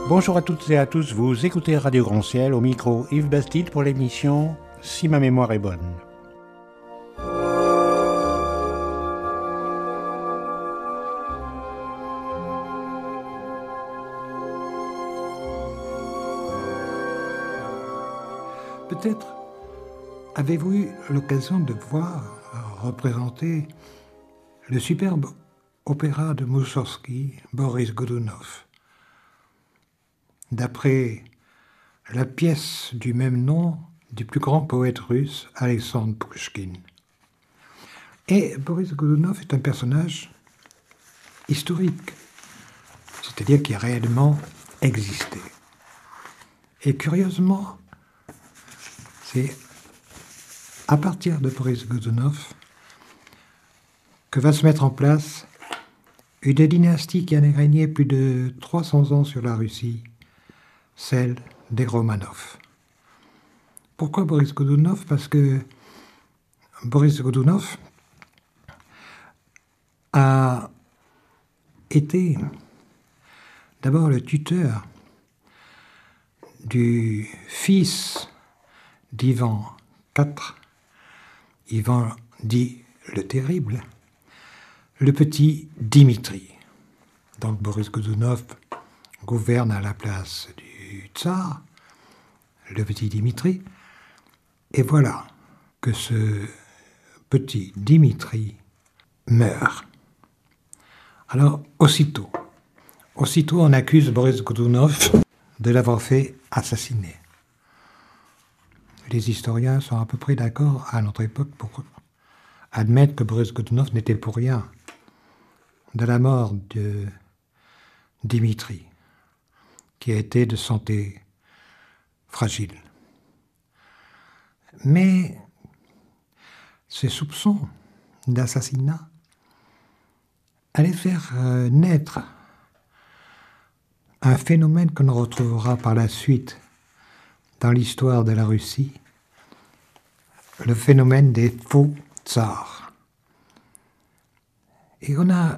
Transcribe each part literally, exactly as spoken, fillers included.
Bonjour à toutes et à tous, vous écoutez Radio Grand Ciel, au micro Yves Bastide pour l'émission Si ma mémoire est bonne. Peut-être avez-vous eu l'occasion de voir représenter le superbe opéra de Moussorgsky, Boris Godunov. D'après la pièce du même nom du plus grand poète russe, Alexandre Pouchkine. Et Boris Godunov est un personnage historique, c'est-à-dire qui a réellement existé. Et curieusement, c'est à partir de Boris Godunov que va se mettre en place une dynastie qui a régné plus de trois cents ans sur la Russie, celle des Romanov. Pourquoi Boris Godunov ? Parce que Boris Godunov a été d'abord le tuteur du fils d'Ivan quatre, Ivan dit le Terrible, le petit Dimitri. Donc Boris Godunov gouverne à la place du tsar, le petit Dimitri, et voilà que ce petit Dimitri meurt. Alors aussitôt, aussitôt on accuse Boris Godunov de l'avoir fait assassiner. Les historiens sont à peu près d'accord à notre époque pour admettre que Boris Godunov n'était pour rien de la mort de Dimitri, qui a été de santé fragile. Mais ces soupçons d'assassinat allaient faire naître un phénomène que l'on retrouvera par la suite dans l'histoire de la Russie, le phénomène des faux tsars. Et on a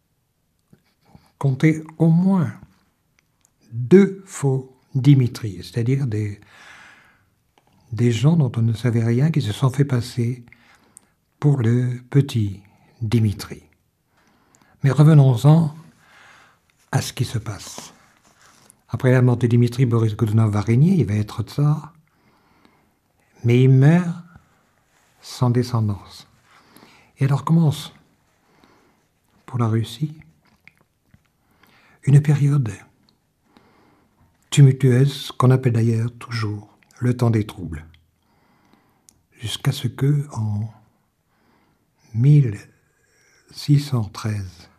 compté au moins deux faux Dimitri, c'est-à-dire des, des gens dont on ne savait rien qui se sont fait passer pour le petit Dimitri. Mais revenons-en à ce qui se passe. Après la mort de Dimitri, Boris Godunov va régner, il va être tsar, mais il meurt sans descendance. Et alors commence, pour la Russie, une période tumultueuse qu'on appelle d'ailleurs toujours le temps des troubles. Jusqu'à ce que, en mille six cent treize,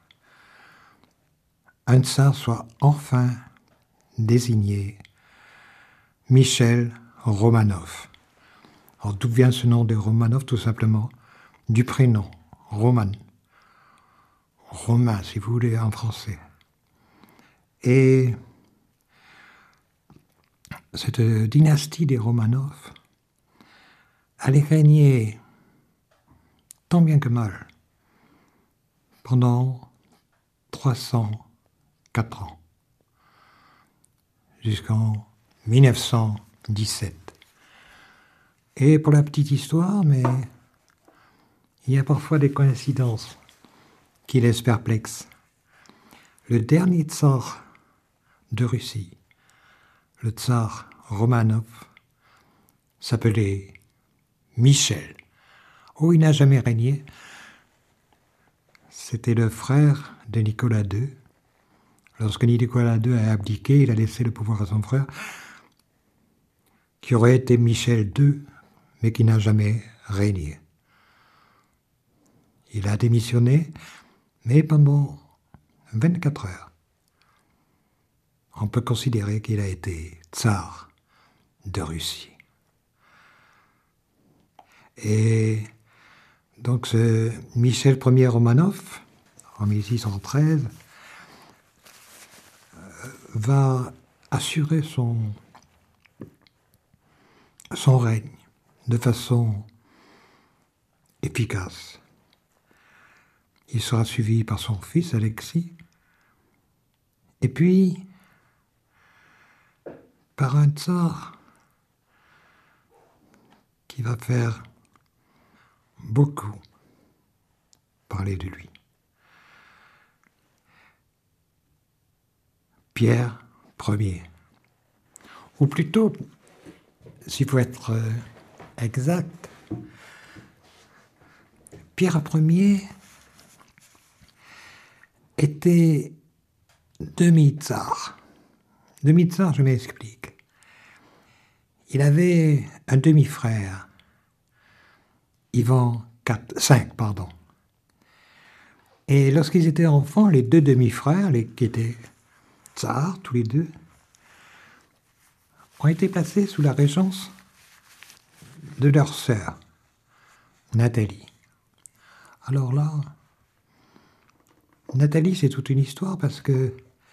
un tsar soit enfin désigné, Michel Romanov. Alors d'où vient ce nom de Romanov ? Tout simplement du prénom Roman. Romain, si vous voulez, en français. Et cette dynastie des Romanov allait régner tant bien que mal pendant trois cent quatre ans, jusqu'en mille neuf cent dix-sept. Et pour la petite histoire, mais il y a parfois des coïncidences qui laissent perplexe. Le dernier tsar de Russie, le tsar Romanov, s'appelait Michel. Oh, il n'a jamais régné. C'était le frère de Nicolas deux. Lorsque Nicolas deux a abdiqué, il a laissé le pouvoir à son frère, qui aurait été Michel deux, mais qui n'a jamais régné. Il a démissionné, mais pendant vingt-quatre heures, on peut considérer qu'il a été tsar de Russie. Et donc ce Michel Ier Romanov, en mille six cent treize, va assurer son, son règne de façon efficace. Il sera suivi par son fils Alexis, et puis par un tsar qui va faire beaucoup parler de lui. Pierre Ier. Ou plutôt, s'il faut être euh, exact, Pierre Ier était demi-tsar. Demi-tsar, je m'explique. Il avait un demi-frère, Ivan cinq, pardon. Et lorsqu'ils étaient enfants, les deux demi-frères, les, qui étaient tsars, tous les deux, ont été placés sous la régence de leur sœur, Nathalie. Alors là, Nathalie, c'est toute une histoire parce que,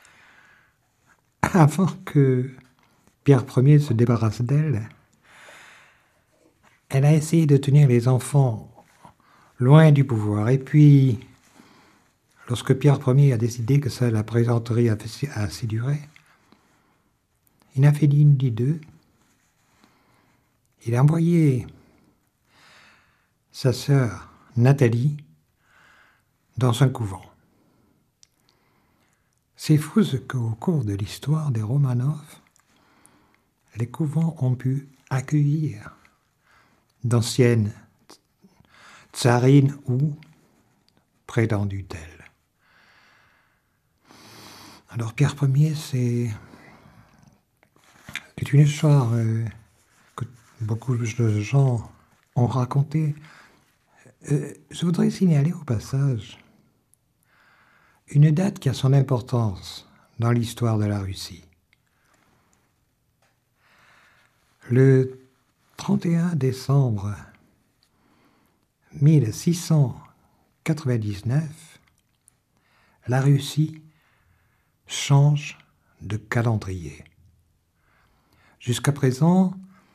avant que Pierre Ier se débarrasse d'elle, elle a essayé de tenir les enfants loin du pouvoir. Et puis, lorsque Pierre Ier a décidé que ça la présenterait a assez duré, il n'a fait ni une ni deux. Il a envoyé sa sœur Nathalie dans un couvent. C'est fou ce qu'au cours de l'histoire des Romanov, les couvents ont pu accueillir d'anciennes tsarines ou prétendues telles. Alors Pierre Ier, c'est, c'est une histoire euh, que beaucoup de gens ont racontée. Euh, je voudrais signaler au passage une date qui a son importance dans l'histoire de la Russie. Le trente et un décembre mille six cent quatre-vingt-dix-neuf, la Russie change de calendrier. Jusqu'à présent,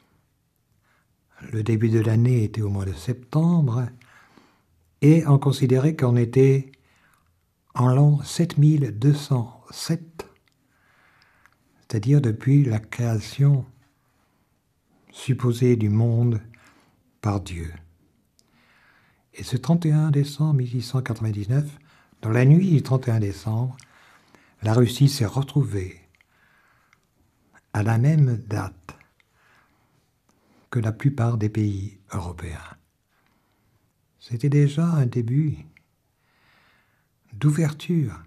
le début de l'année était au mois de septembre et on considérait qu'on était en l'an sept mille deux cent sept, c'est-à-dire depuis la création supposée du monde par Dieu. Et ce trente et un décembre mille six cent quatre-vingt-dix-neuf, dans la nuit du trente et un décembre, la Russie s'est retrouvée à la même date que la plupart des pays européens. C'était déjà un début d'ouverture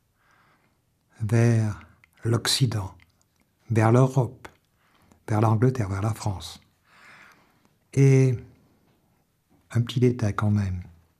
vers l'Occident, vers l'Europe, vers l'Angleterre, vers la France. Et un petit détail quand même.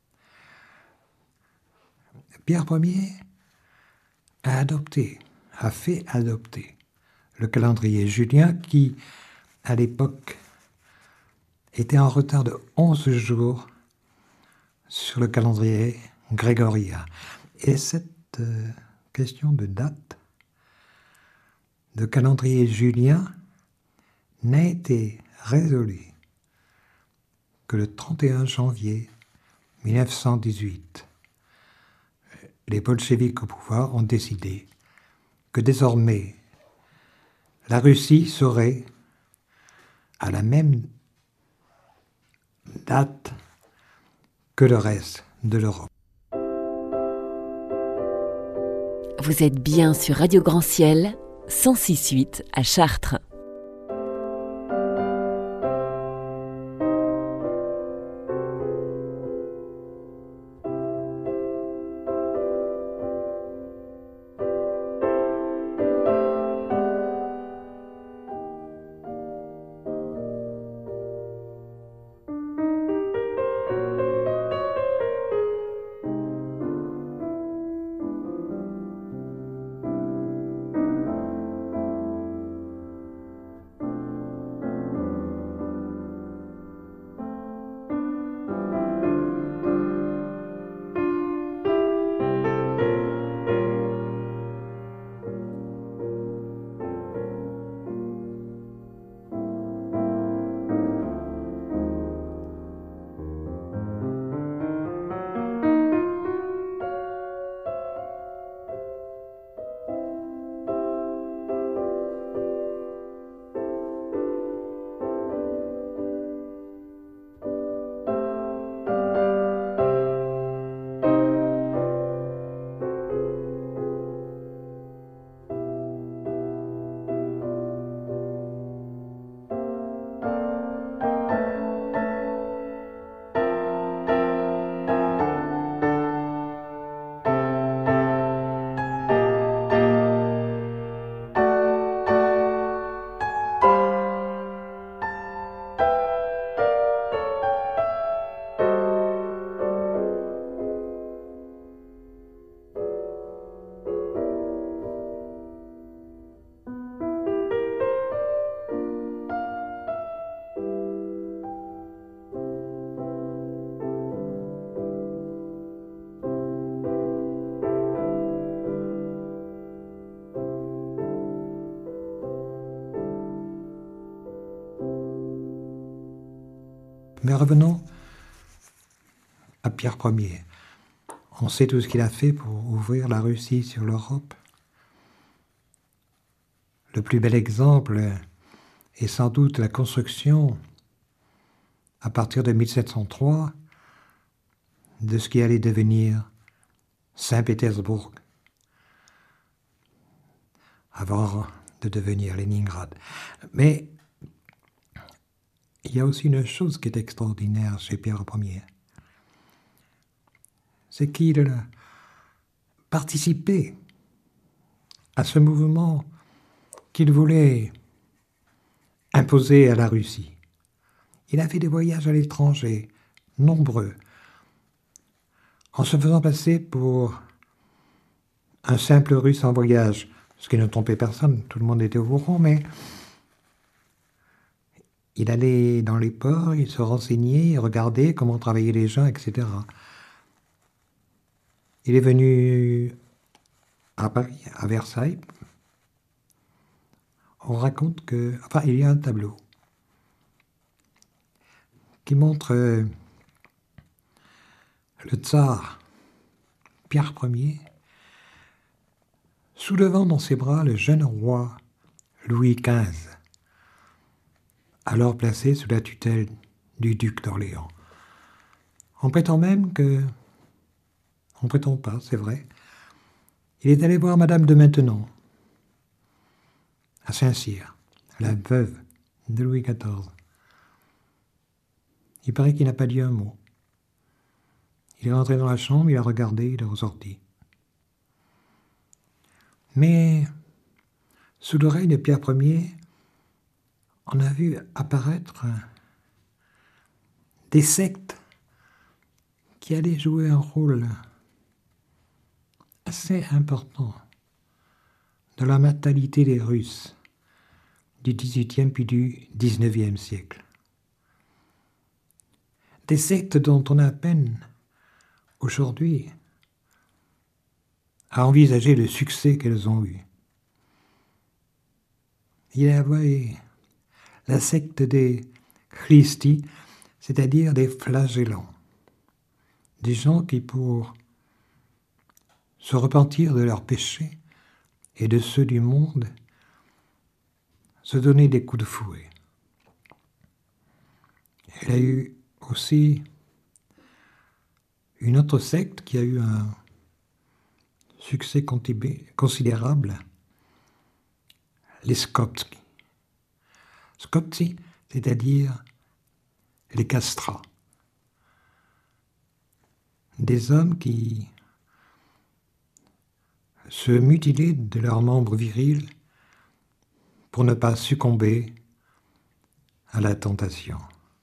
Pierre Ier a adopté, a fait adopter le calendrier julien qui, à l'époque, était en retard de onze jours sur le calendrier grégorien. Et cette euh, question de date, de calendrier julien, n'a été résolue que le trente et un janvier mille neuf cent dix-huit. Les bolcheviks au pouvoir ont décidé que désormais la Russie serait à la même date que le reste de l'Europe. Vous êtes bien sur Radio Grand Ciel, cent six virgule huit à Chartres. Mais revenons à Pierre Ier. On sait tout ce qu'il a fait pour ouvrir la Russie sur l'Europe. Le plus bel exemple est sans doute la construction, à partir de mille sept cent trois, de ce qui allait devenir Saint-Pétersbourg, avant de devenir Leningrad. Mais il y a aussi une chose qui est extraordinaire chez Pierre Ier, c'est qu'il participait à ce mouvement qu'il voulait imposer à la Russie. Il a fait des voyages à l'étranger, nombreux, en se faisant passer pour un simple Russe en voyage, ce qui ne trompait personne, tout le monde était au courant, mais il allait dans les ports, il se renseignait, il regardait comment travaillaient les gens, et cetera. Il est venu à Paris, à Versailles. On raconte que... Enfin, il y a un tableau qui montre euh, le tsar Pierre Ier soulevant dans ses bras le jeune roi Louis quinze, alors placé sous la tutelle du duc d'Orléans. On prétend même que... On prétend pas, c'est vrai. Il est allé voir Madame de Maintenon, à Saint-Cyr, la veuve de Louis quatorze. Il paraît qu'il n'a pas dit un mot. Il est rentré dans la chambre, il a regardé, il est ressorti. Mais, sous le règne de Pierre Ier, on a vu apparaître des sectes qui allaient jouer un rôle assez important dans la mentalité des Russes du dix-huitième puis du dix-neuvième siècle. Des sectes dont on a à peine, aujourd'hui, à envisager le succès qu'elles ont eu. Il y avait la secte des Christi, c'est-à-dire des flagellants, des gens qui, pour se repentir de leurs péchés et de ceux du monde, se donnaient des coups de fouet. Il y a eu aussi une autre secte qui a eu un succès considérable, les Skopski. Skopski, c'est-à-dire les castrats. Des hommes qui se mutilaient de leurs membres virils pour ne pas succomber à la tentation.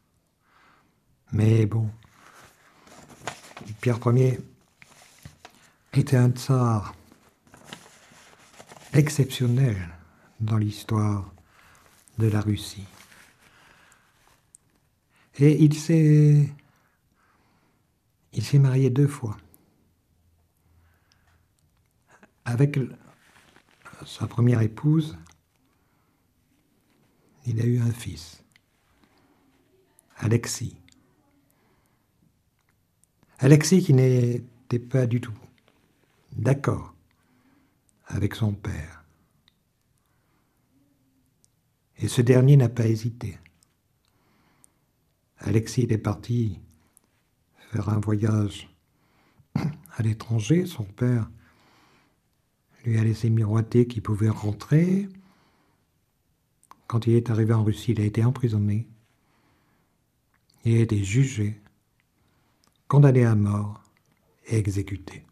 Mais bon, Pierre Ier était un tsar exceptionnel dans l'histoire de la Russie. Et il s'est, il s'est marié deux fois. Avec sa première épouse, il a eu un fils, Alexis. Alexis qui n'était pas du tout d'accord avec son père. Et ce dernier n'a pas hésité. Alexis est parti faire un voyage à l'étranger. Son père lui a laissé miroiter qu'il pouvait rentrer. Quand il est arrivé en Russie, il a été emprisonné. Il a été jugé, condamné à mort et exécuté.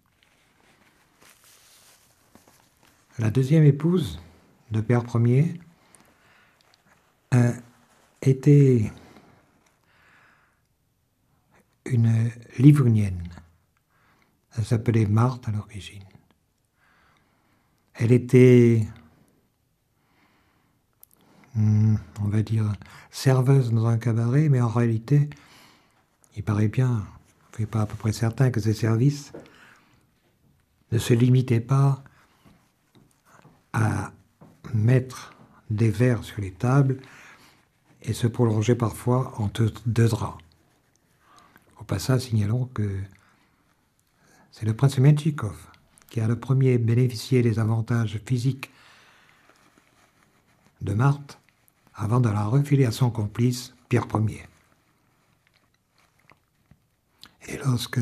La deuxième épouse de Pierre Ier euh, était une Livourienne. Elle s'appelait Marthe à l'origine. Elle était, on va dire, serveuse dans un cabaret, mais en réalité, il paraît bien, on n'est pas à peu près certain que ses services ne se limitaient pas à mettre des verres sur les tables et se prolonger parfois entre deux draps. passage, signalons que c'est le prince Menchikov qui a le premier bénéficié des avantages physiques de Marthe avant de la refiler à son complice, Pierre Ier. Et lorsque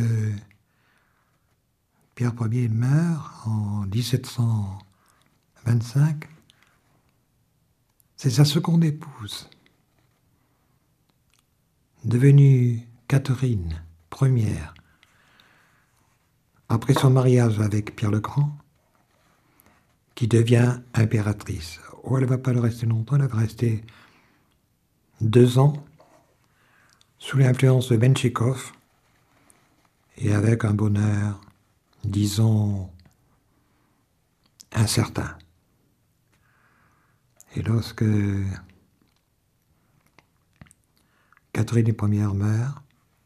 Pierre Ier meurt en dix-sept cent vingt-cinq, c'est sa seconde épouse, devenue Catherine Ier, après son mariage avec Pierre le Grand, qui devient impératrice. Oh, elle ne va pas le rester longtemps, elle va rester deux ans sous l'influence de Menchikov et avec un bonheur, disons, incertain. Et lorsque Catherine Ier meurt,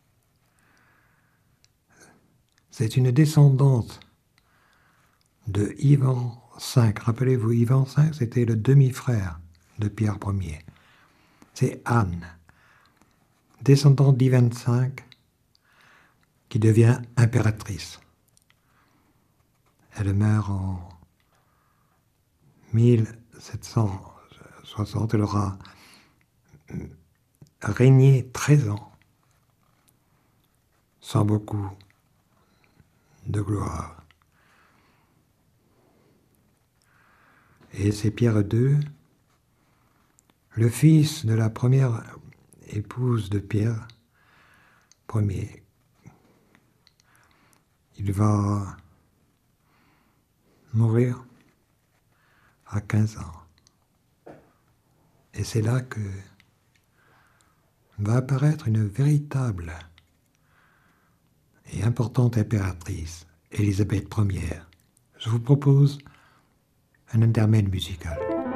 c'est une descendante de Ivan cinq. Rappelez-vous, Ivan cinq, c'était le demi-frère de Pierre Ier. C'est Anne, descendante d'Ivan cinq, qui devient impératrice. Elle meurt en mille sept cent soixante. Elle aura régné treize ans, sans beaucoup de gloire. Et c'est Pierre deux, le fils de la première épouse de Pierre Ier. Il va mourir à quinze ans. Et c'est là que va apparaître une véritable et importante impératrice, Élisabeth Ier. Je vous propose un intermède musical.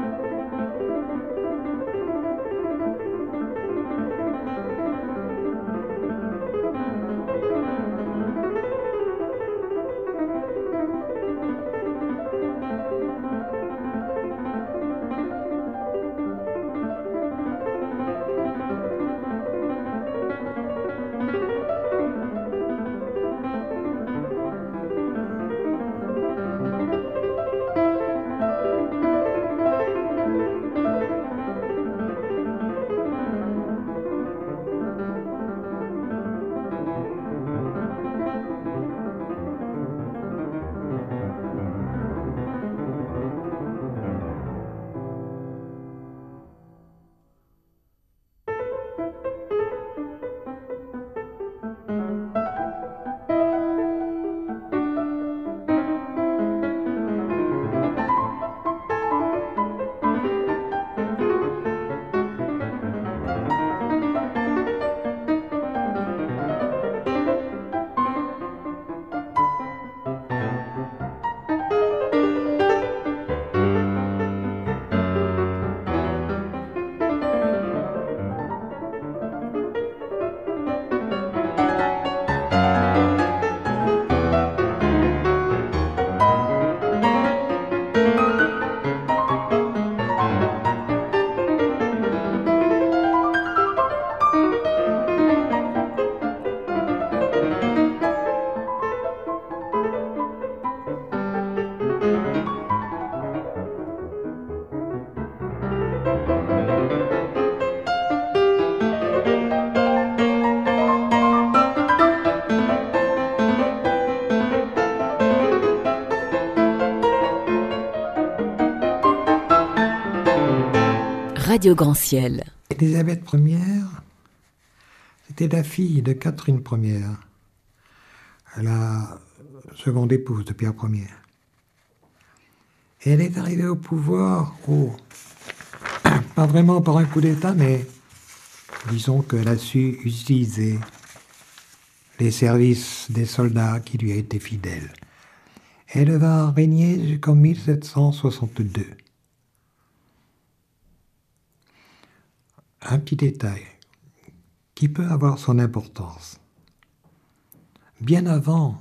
Radio Grand Ciel. Élisabeth Ier, c'était la fille de Catherine Ier, la seconde épouse de Pierre Ier. Et elle est arrivée au pouvoir, oh, pas vraiment par un coup d'État, mais disons qu'elle a su utiliser les services des soldats qui lui étaient fidèles. Elle va régner jusqu'en mille sept cent soixante-deux. Un petit détail qui peut avoir son importance. Bien avant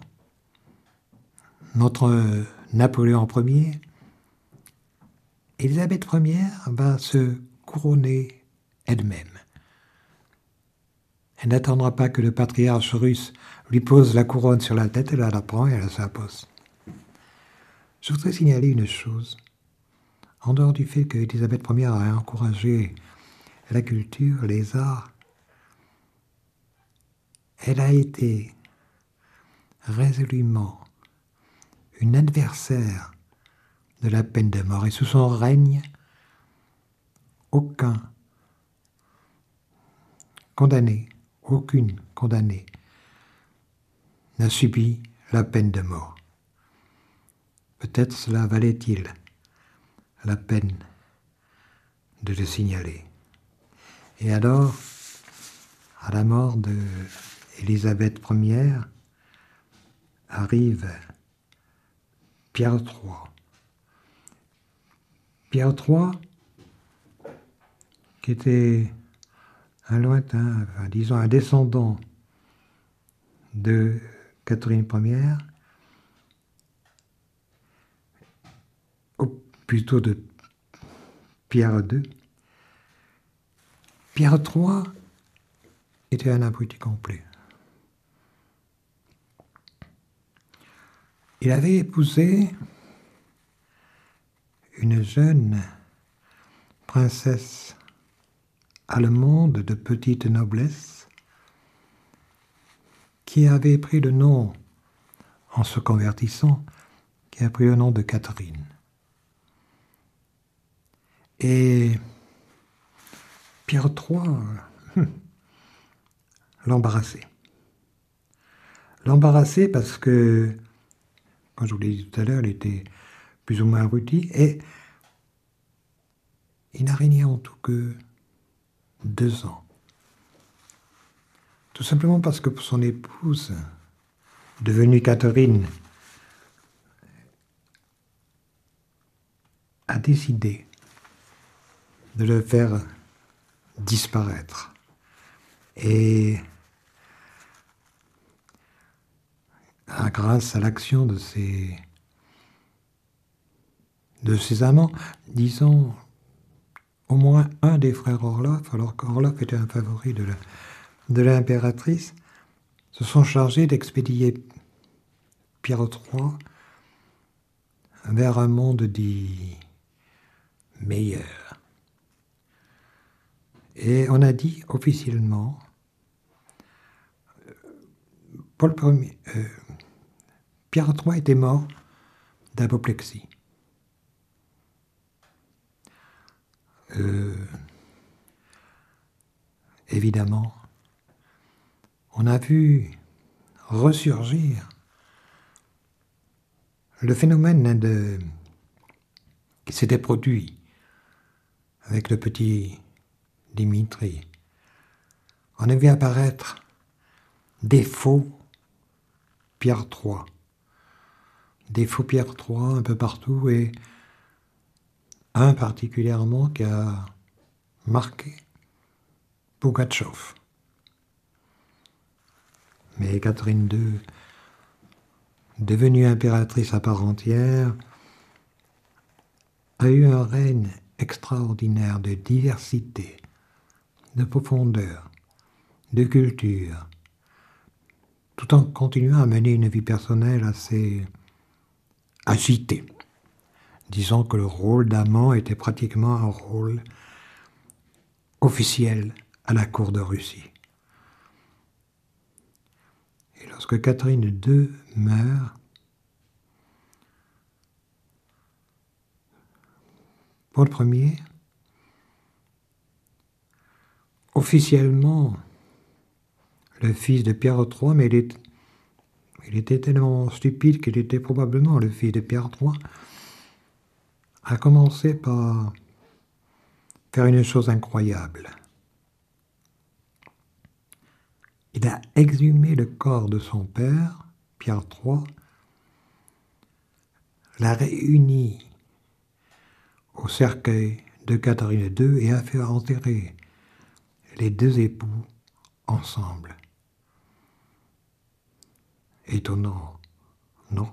notre Napoléon Ier, Élisabeth Ier va se couronner elle-même. Elle n'attendra pas que le patriarche russe lui pose la couronne sur la tête, elle la prend et elle s'impose. Je voudrais signaler une chose. En dehors du fait qu'Élisabeth première a encouragé la culture, les arts, elle a été résolument une adversaire de la peine de mort. Et sous son règne, aucun condamné, aucune condamnée n'a subi la peine de mort. Peut-être cela valait-il la peine de le signaler. Et alors, à la mort d'Élisabeth première, arrive Pierre trois. Pierre trois, qui était un lointain, enfin, disons un descendant de Catherine première, ou plutôt de Pierre deux. Pierre trois était un abruti complet. Il avait épousé une jeune princesse allemande de petite noblesse qui avait pris le nom, en se convertissant, qui a pris le nom de Catherine. Et Pierre trois hum, l'embarrassait. L'embarrassait parce que, comme je vous l'ai dit tout à l'heure, il était plus ou moins abruti, et il n'a régné en tout que deux ans. Tout simplement parce que son épouse, devenue Catherine, a décidé de le faire disparaître. Et grâce à l'action de ses, de ses amants, disons au moins un des frères Orloff, alors qu'Orloff était un favori de la, de l'impératrice, se sont chargés d'expédier Pierre trois vers un monde dit meilleur. Et on a dit officiellement, Paul Ier, euh, Pierre trois était mort d'apoplexie. Euh, évidemment, on a vu ressurgir le phénomène de, qui s'était produit avec le petit Dimitri. On a vu apparaître des faux Pierre trois. Des faux Pierre trois un peu partout, et un particulièrement qui a marqué Pougatchov. Mais Catherine deux, devenue impératrice à part entière, a eu un règne extraordinaire de diversité, de profondeur, de culture, tout en continuant à mener une vie personnelle assez agitée. Disons que le rôle d'amant était pratiquement un rôle officiel à la cour de Russie. Et lorsque Catherine deux meurt, Paul Ier, officiellement le fils de Pierre trois, mais il, est, il était tellement stupide qu'il était probablement le fils de Pierre trois, a commencé par faire une chose incroyable. Il a exhumé le corps de son père, Pierre trois, l'a réuni au cercueil de Catherine deux et a fait enterrer les deux époux ensemble. Étonnant, non?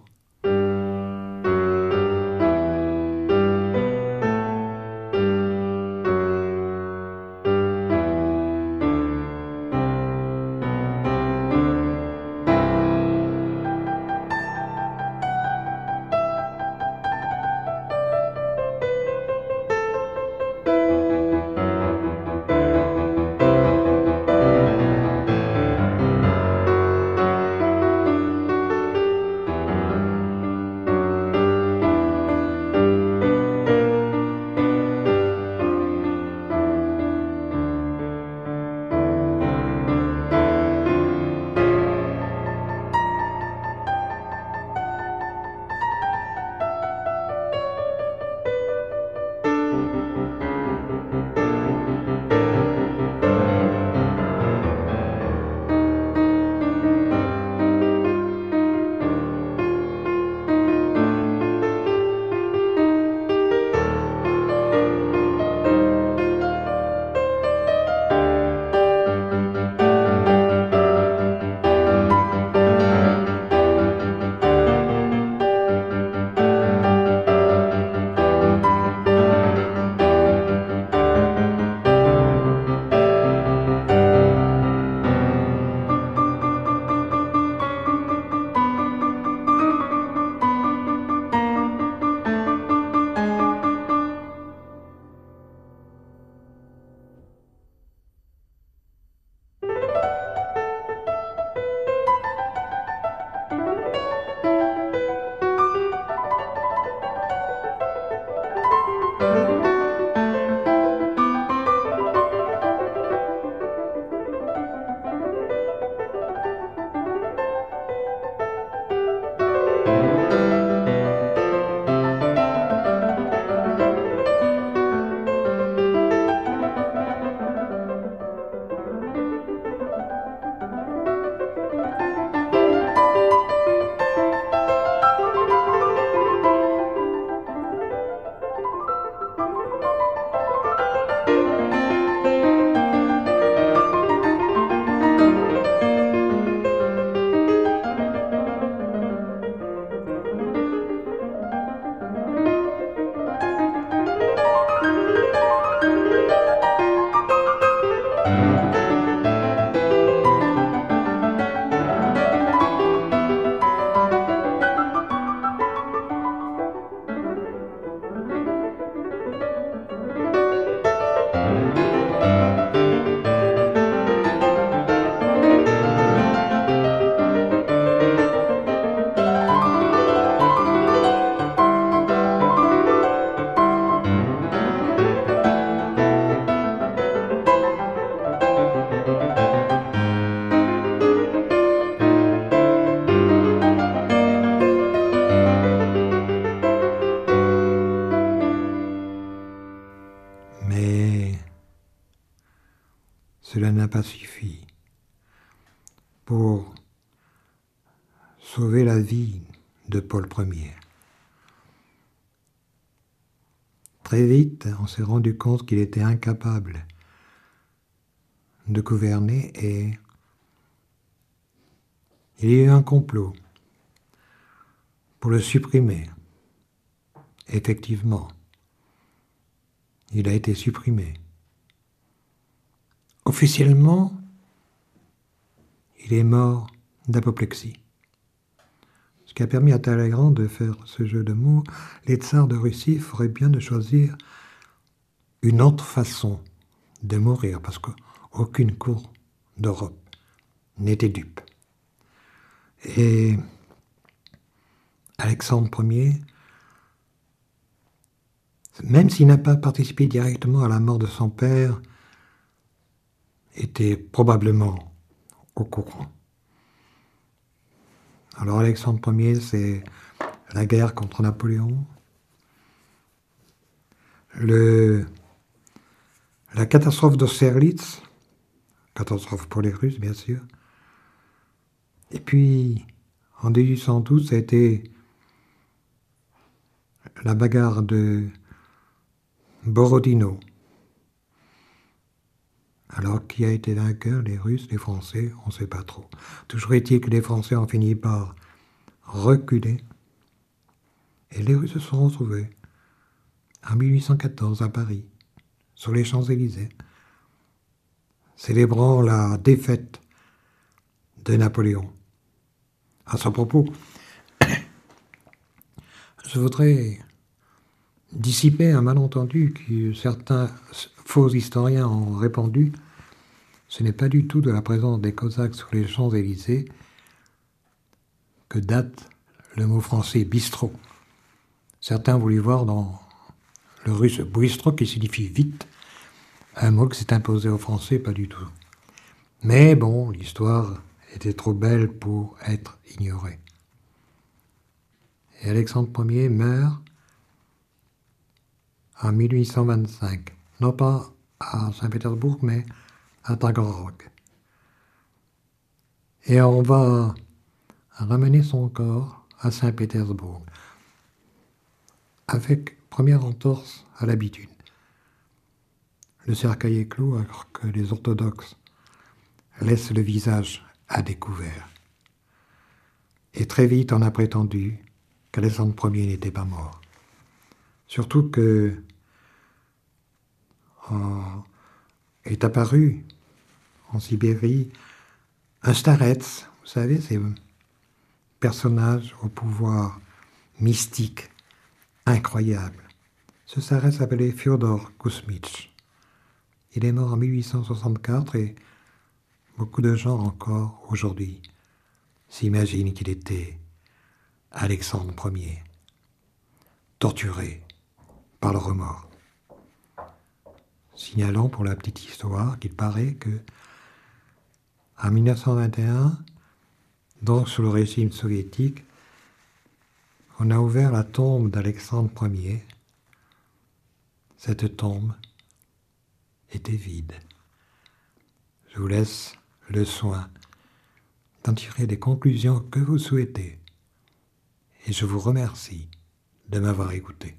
cela n'a pas suffi pour sauver la vie de Paul Ier. Très vite, on s'est rendu compte qu'il était incapable de gouverner et il y a eu un complot pour le supprimer. Effectivement, il a été supprimé. Officiellement, il est mort d'apoplexie. Ce qui a permis à Talleyrand de faire ce jeu de mots. Les tsars de Russie feraient bien de choisir une autre façon de mourir, parce qu'aucune cour d'Europe n'était dupe. Et Alexandre Ier, même s'il n'a pas participé directement à la mort de son père, était probablement au courant. Alors Alexandre Ier, c'est la guerre contre Napoléon, le, la catastrophe d'Austerlitz, catastrophe pour les Russes bien sûr, et puis en dix-huit cent douze, ça a été la bagarre de Borodino. Alors, qui a été vainqueur, les Russes, les Français, on ne sait pas trop. Toujours est-il que les Français ont fini par reculer. Et les Russes se sont retrouvés en mille huit cent quatorze à Paris, sur les Champs-Élysées, célébrant la défaite de Napoléon. À ce propos, je voudrais dissiper un malentendu que certains faux historiens ont répandu. Ce n'est pas du tout de la présence des Cosaques sur les Champs-Élysées que date le mot français bistrot. Certains voulaient voir dans le russe bistro, qui signifie vite, un mot qui s'est imposé aux Français, pas du tout. Mais bon, l'histoire était trop belle pour être ignorée. Et Alexandre Ier meurt en mille huit cent vingt-cinq, non pas à Saint-Pétersbourg, mais à Taganrog. Et on va ramener son corps à Saint-Pétersbourg, avec première entorse à l'habitude. Le cercueil est clos alors que les orthodoxes laissent le visage à découvert. Et très vite, on a prétendu qu'Alexandre Ier n'était pas mort. Surtout que en, est apparu en Sibérie un starets, vous savez, ces personnages au pouvoir mystique incroyable. Ce starets s'appelait Fyodor Kouzmitch. Il est mort en mille huit cent soixante-quatre et beaucoup de gens encore aujourd'hui s'imaginent qu'il était Alexandre Ier, torturé par le remords. Signalons pour la petite histoire qu'il paraît que en mille neuf cent vingt et un, donc sous le régime soviétique, on a ouvert la tombe d'Alexandre Ier. Cette tombe était vide. Je vous laisse le soin d'en tirer les conclusions que vous souhaitez. Et je vous remercie de m'avoir écouté.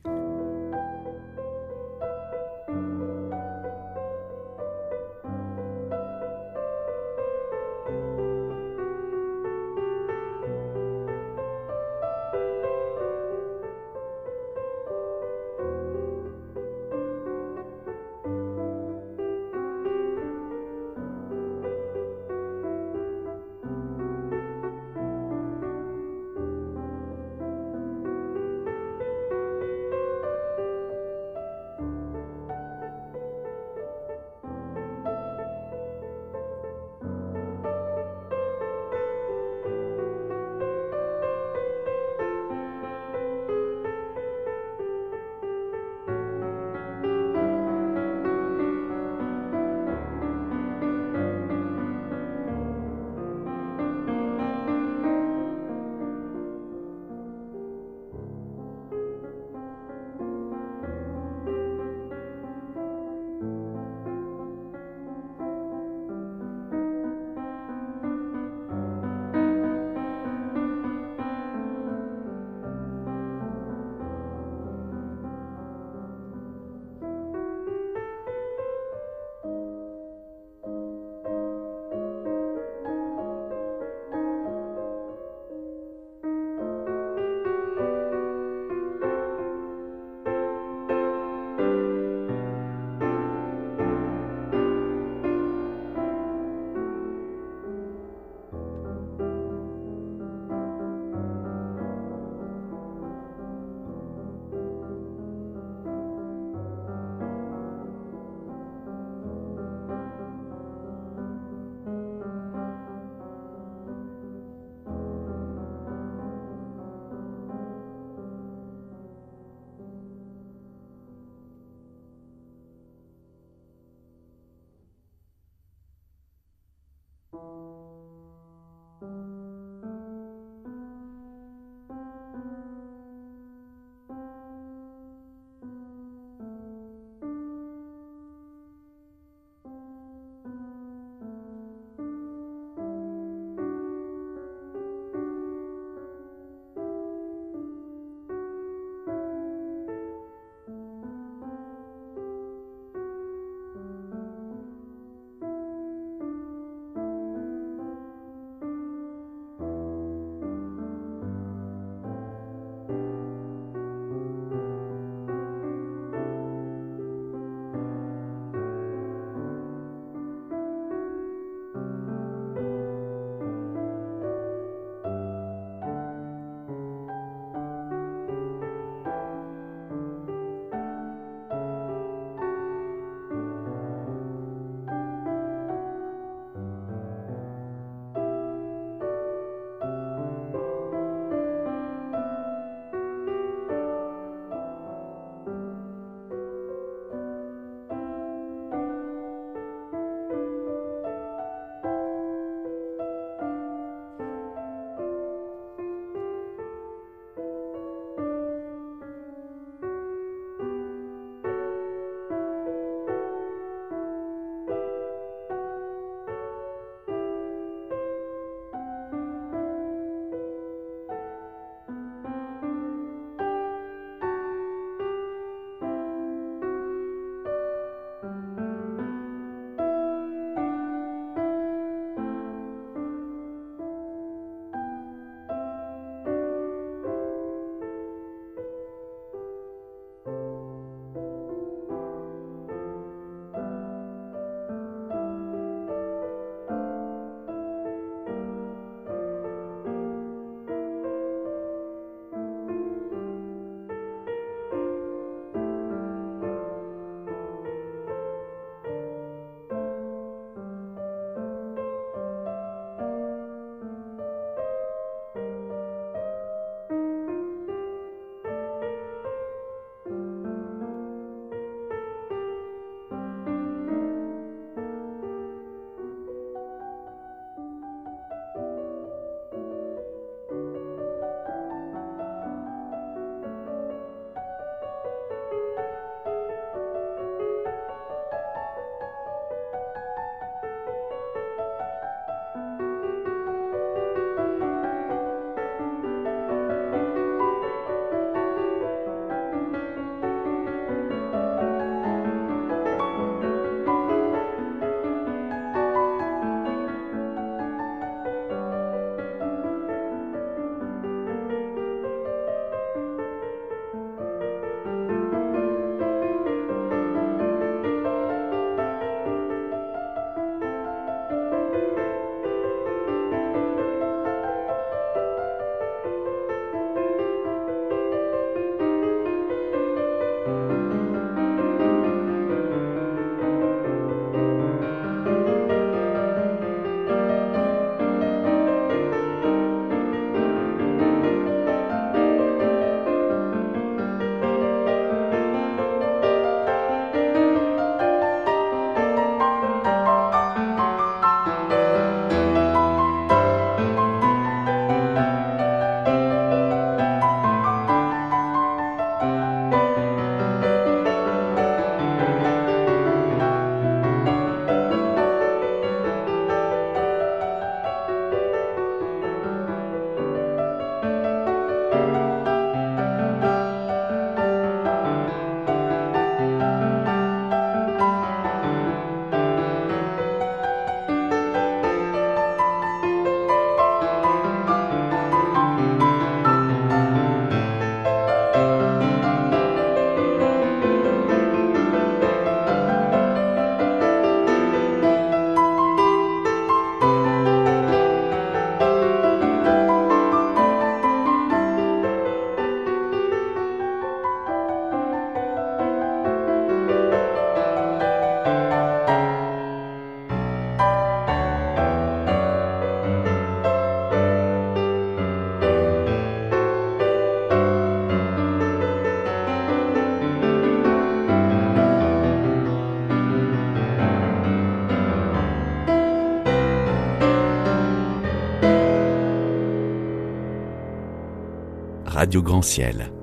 Radio Grand Ciel.